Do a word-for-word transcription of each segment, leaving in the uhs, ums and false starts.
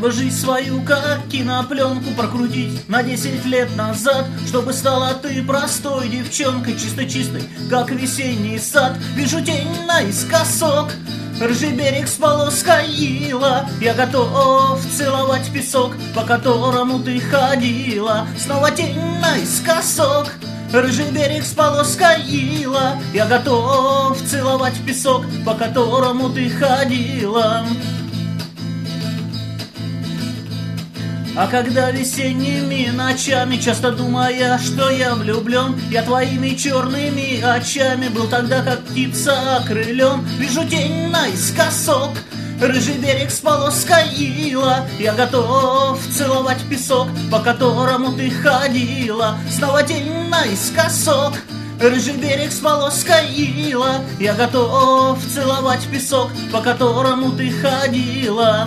бы жизнь свою, как кинопленку, прокрутить на десять лет назад, чтобы стала ты простой девчонкой, чисто-чистой, как весенний сад. Вижу тень наискосок, рыжий берег с полоской ила. Я готов целовать песок, по которому ты ходила. Снова тень наискосок, рыжий берег с полоской ила. Я готов целовать песок, по которому ты ходила. А когда весенними ночами, часто думая, что я влюблен, я твоими черными очами был тогда, как птица окрылен. Вижу тень наискосок, рыжий берег с полоской ила. Я готов целовать песок, по которому ты ходила. Снова тень наискосок, рыжий берег с полоской ила. Я готов целовать песок, по которому ты ходила.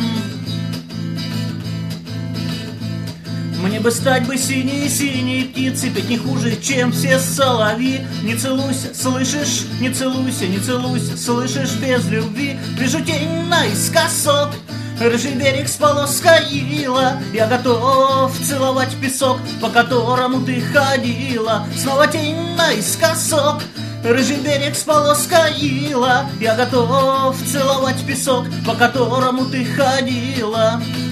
Мне бы стать бы синей-синей птицей, петь не хуже, чем все соловьи. Не целуйся, слышишь, не целуйся, не целуйся, слышишь, без любви. Вижу тень наискосок, рыжий берег с полоской ила. Я готов целовать песок, по которому ты ходила. Снова тень наискосок, рыжий берег с полоской ила. Я готов целовать песок, по которому ты ходила.